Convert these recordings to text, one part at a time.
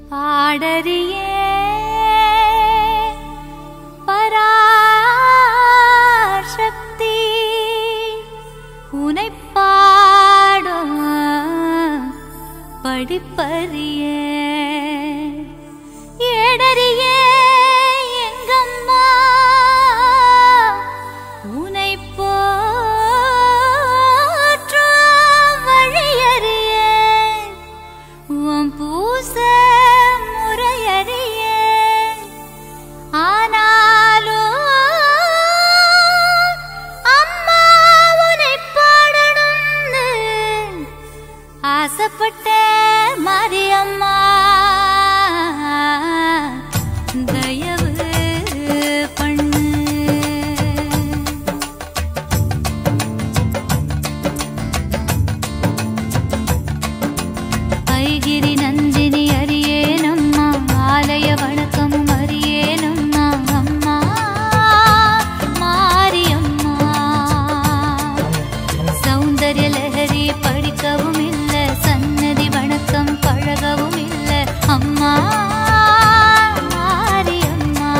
பாடறியே பராசக்தி உனை பாடும் படிப்பறியே ஏடறியே எங்கம்மா உனை போற்றும் வழியறியே உன் பூச முறையறியே ஆனாலும் அம்மா உனை பாடணும்னு ஆசைப்பட்ட மாரியம்மா தயவு பண்ணு ஐகிரி நந்தினி அறியேனம்மா ஆலய வணக்கமும் அறியேனம்மா அம்மா மாரியம்மா சௌந்தர்ய லஹரி படிக்கவும் இல்ல சன்னதி வணக்கம் பழகவும் இல்ல அம்மா மாரியம்மா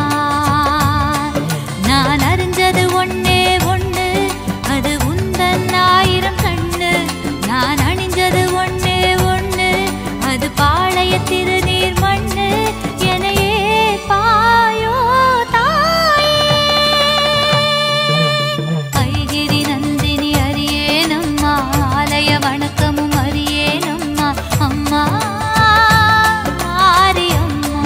நான் அறிஞ்சது ஒன்னே ஒண்ணு அது உந்தன் ஆயிரம் கண்ணு நான் அணிஞ்சது ஒன்னே ஒண்ணு அது பாளைய திருநீர் மண்ணு எனையே பாயோ தாயே ஐகிரி நந்தினி அறியேனம்மா ஆலய வணக்கமும் அறியேனம்மா அம்மா மாரியம்மா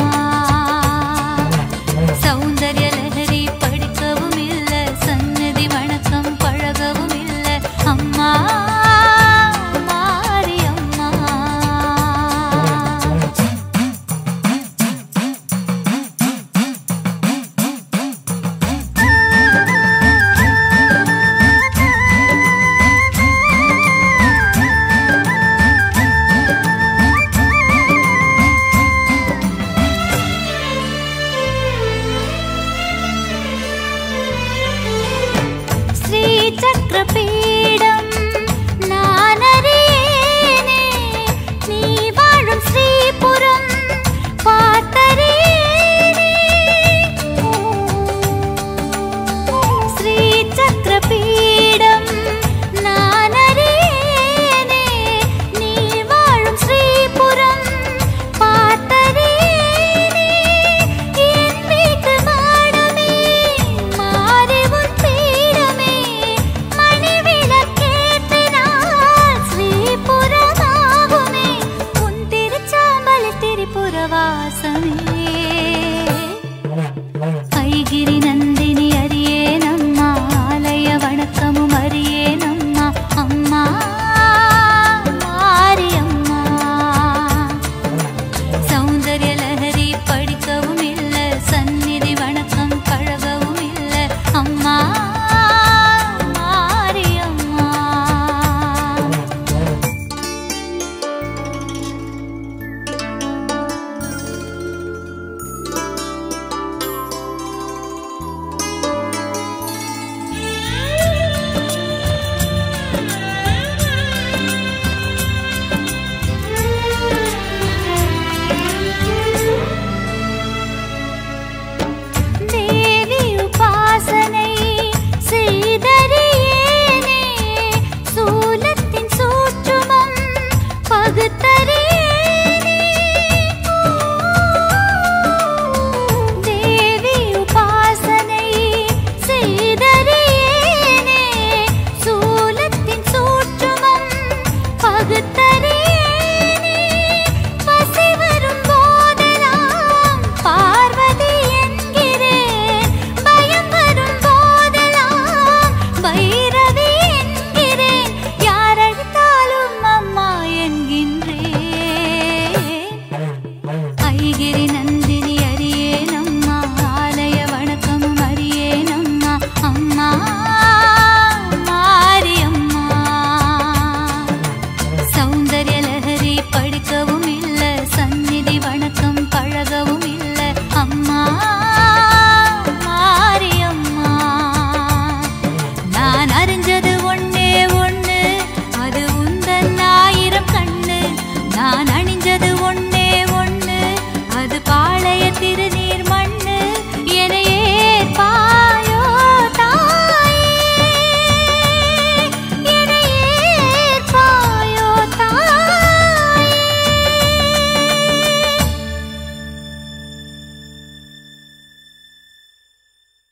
சௌந்தர்ய லஹரி படிக்கவும் இல்ல சன்னதி வணக்கம் பழகவும் இல்ல அம்மா மாரியம்மா ஸ்ரீ சக்கரபீடம் நான் அறியேனே நீ வாழும் ஸ்ரீபுரம் பார்த்தறியேனே ஸ்ரீ சக்கரபீடம் நான் அறியேனே நீ வாழும் ஸ்ரீபுரம் பார்த்தறியேனே என் வீட்டு மாடமே மாறி உன் பீடமே மணி விளக்கேற்றினால் ஸ்ரீபுரமாகுமே உன் திருச்சாம்பல் திரிபுரவாசமே ஐகிரி நந்தினி அறியேனம்மா ஆலய வணக்கமும் அறியேனம்மா அம்மா மாரியம்மா சௌந்தர்ய லஹரி படிக்கவும் இல்ல சந்நிதி வணக்கம் பழகவும் இல்ல அம்மா மாரியம்மா தேவி உபாசனை செய்தறியேனே சூலத்தின் சூட்சுமம் பகுத்தறியேனே தேவி உபாசனை செய்தறியேனே சூலத்தின் சூட்சுமம் பகுத்தறியேனே பசி வரும் போதெல்லாம் பார்வதி என்கிறேன் பயம் வரும் போதெல்லாம் பைரவி என்கிறேன் யார் அழைத்தாலும் அம்மா என்கின்றேன் ஐகிரி நந்தினி அறியேனம்மா ஆலய வணக்கமும் அறியேனம்மா அம்மா மாரியம்மா சௌந்தர்ய திரு